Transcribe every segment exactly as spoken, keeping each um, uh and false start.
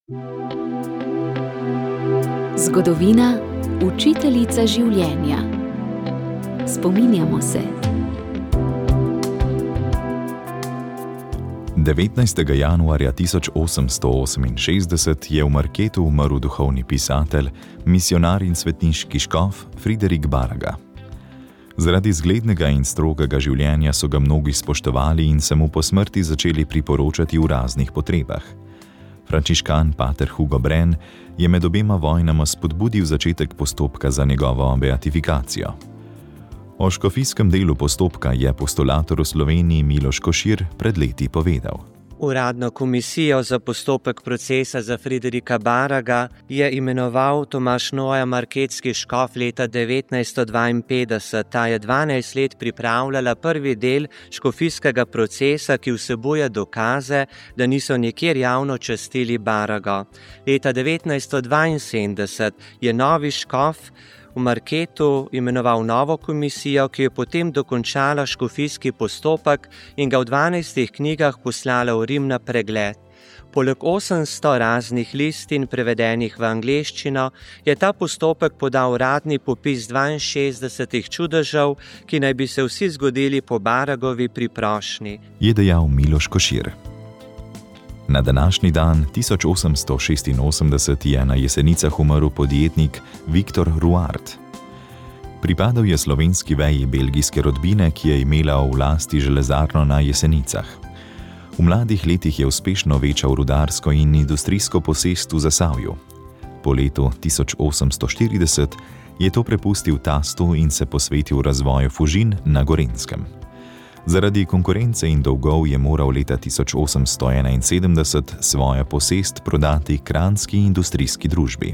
Zgodovina, učiteljica življenja. Spominjamo se. devetnajstega januarja tisoč osemsto oseminšestdeset je v Marketu umrl duhovni pisatelj, misionar in svetniški škof Friderik Baraga. Zaradi zglednega in strogega življenja so ga mnogi spoštovali in se mu po smrti začeli priporočati v raznih potrebah. Frančiškan pater Hugo Brenn je med obema vojnama spodbudil začetek postopka za njegovo beatifikacijo. O škofijskem delu postopka je apostolator v Sloveniji Miloš Košir pred leti povedal. Uradno komisijo za postopek procesa za Friderika Baraga je imenoval Tomaž Noja, marketski škof leta devetnajststo dvainpetdeset. Ta je dvanajst let pripravljala prvi del škofijskega procesa, ki vsebuje dokaze, da niso nikjer javno častili Baraga. Leta devetnajststo dvainsedemdeset je novi škof v Marketu imenoval novo komisijo, ki je potem dokončala škofijski postopek in ga v dvanajstih knjigah poslala v Rim na pregled. Poleg osemsto raznih listin prevedenih v angleščino je ta postopek podal uradni popis dvainšestdesetih čudežev, ki naj bi se vsi zgodili po Baragovi priprošnji, je dejal Miloš Košir. Na današnji dan tisoč osemsto šestinosemdeset je na Jesenicah umrl podjetnik Viktor Ruart. Pripadal je slovenski veji belgijske rodbine, ki je imela v lasti železarno na Jesenicah. V mladih letih je uspešno večal rudarsko in industrijsko posest v Zasavju. Po letu tisoč osemsto štirideset je to prepustil tastu in se posvetil razvoju Fužin na Gorenjskem. Zaradi konkurence in dolgov je moral leta tisoč osemsto enainsedemdeset svojo posest prodati kranjski industrijski družbi.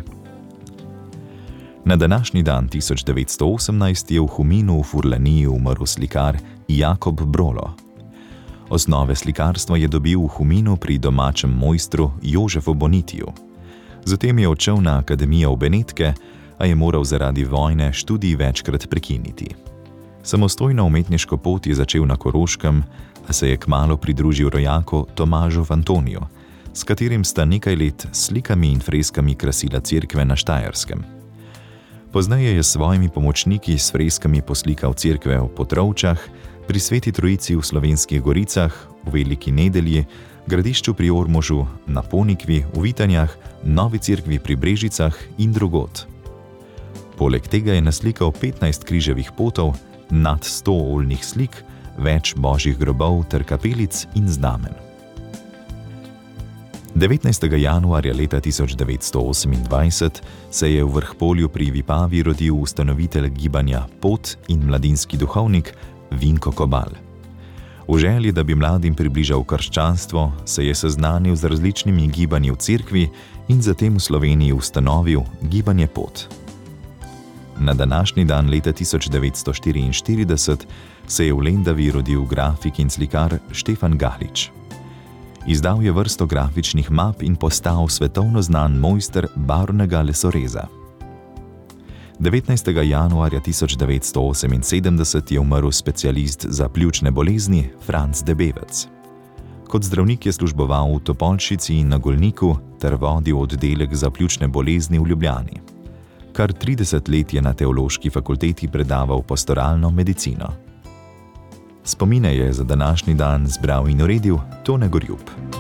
Na današnji dan tisoč devetsto osemnajst je v Huminu v Furlaniji umrl slikar Jakob Brolo. Osnove slikarstva je dobil v Huminu pri domačem mojstru Jožefu Bonitiju. Zatem je odšel na akademijo v Benetke, a je moral zaradi vojne študij večkrat prekiniti. Samostojno umetniško pot je začel na Koroškem, a se je kmalu pridružil rojaku Tomažu Antoniju, s katerim sta nekaj let s slikami in freskami krasila cerkve na Štajerskem. Pozneje je s svojimi pomočniki s freskami poslikal cerkve v Potrovčah, pri Sveti Trojici v Slovenskih Goricah, v Veliki Nedelji, Gradišču pri Ormožu, na Ponikvi, v Vitanjah, Novi cerkvi pri Brežicah in drugod. Poleg tega je naslikal petnajst križevih potov, nad sto oljnih slik, več božjih grobov ter kapelic in znamen. devetnajstega januarja leta tisoč devetsto osemindvajset se je v Vrhpolju pri Vipavi rodil ustanovitelj gibanja Pot in mladinski duhovnik Vinko Kobal. V želji, da bi mladim približal krščanstvo, se je seznanil z različnimi gibanji v cerkvi in zatem v Sloveniji ustanovil gibanje Pot. Na današnji dan leta tisoč devetsto štiriinštirideset se je v Lendavi rodil grafik in slikar Štefan Galič. Izdal je vrsto grafičnih map in postal svetovno znan mojster barvnega lesoreza. devetnajstega januarja tisoč devetsto oseminsedemdeset je umrl specialist za pljučne bolezni Franc Debevec. Kot zdravnik je služboval v Topolšici in na Golniku ter vodil oddelek za pljučne bolezni v Ljubljani. Kar trideset let je na Teološki fakulteti predaval pastoralno medicino. Spomine je za današnji dan zbral in uredil Tone Gorjup.